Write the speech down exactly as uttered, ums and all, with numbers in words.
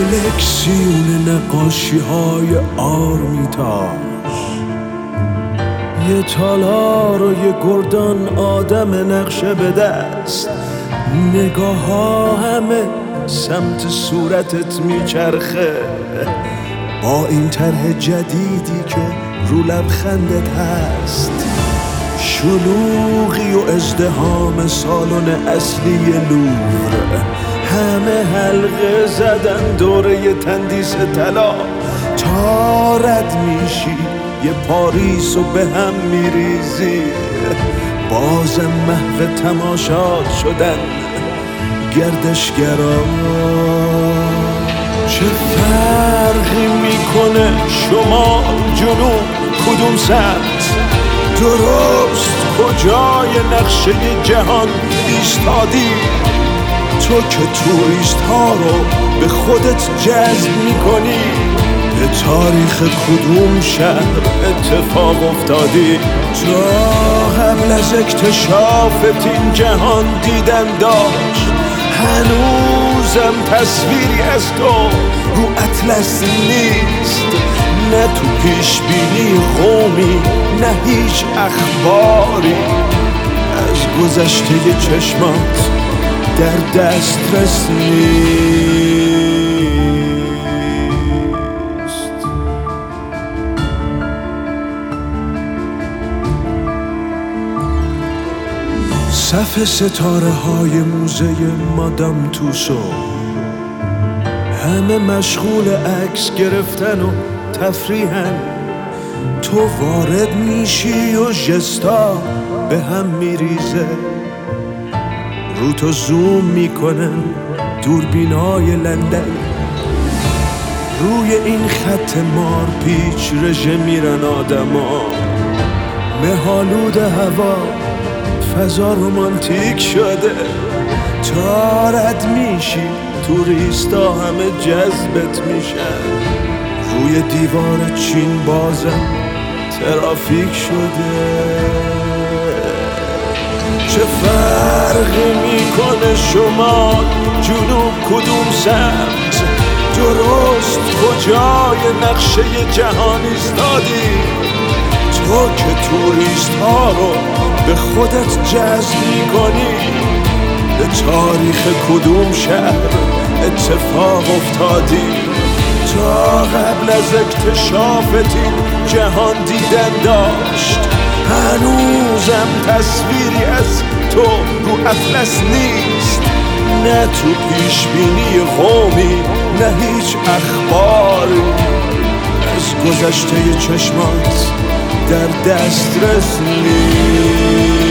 کلکسیون نقاشی های آرمیتاژ، یه تالار و یه گردان آدم نقشه به دست، نگاه ها همه سمت صورتت میچرخه با این طرح جدیدی که رو لبخندت هست. شلوغی و ازدحام سالن اصلی لوور، همه حلقه زدن دوره تندیس طلا. تا رد میشی یه پاریس و به هم میریزی، بازم محو تماشا شدن گردشگرا. چه فرقی میکنه شمال جنوب کدوم سمت، درست کجای نقشه جهان ایستادی؟ تو که توریست ها رو به خودت جذب میکنی، به تاریخ کدوم شهر اتفاق افتادی؟ تا قبل از اکتشافت این جهان دیدن داشت، هنوزم تصویری از تو رو اطلس نیست. نه تو پیش بینی قومی، نه هیچ اخباری از گذشته چشمات در دسترس نیست. صف ستاره های موزه مادام توسو، همه مشغول عکس گرفتن و تفریحن. تو وارد میشی و ژستا به هم میریزه، رو تو زوم میکنن دوربینای لندن. روی این خط مار پیچ رژه میرن آدما، مه‌آلود هوا فضا رومانتیک شده. تا رد میشی توریستا همه جذبت میشن، روی دیوار چین بازم ترافیک شده. چه فرقی میکنه شمال جنوب کدوم سمت، درست کجای نقشه جهان ایستادی؟ تو که توریست ها رو به خودت جذب میکنی، به تاریخ کدوم شهر اتفاق افتادی؟ تا قبل از اکتشافت این جهان دیدن داشت، هنوزم تصویری از تو رو اطلس نیست. نه تو پیش بینی قومی، نه هیچ اخباری از گذشته چشمات در دسترس نیست.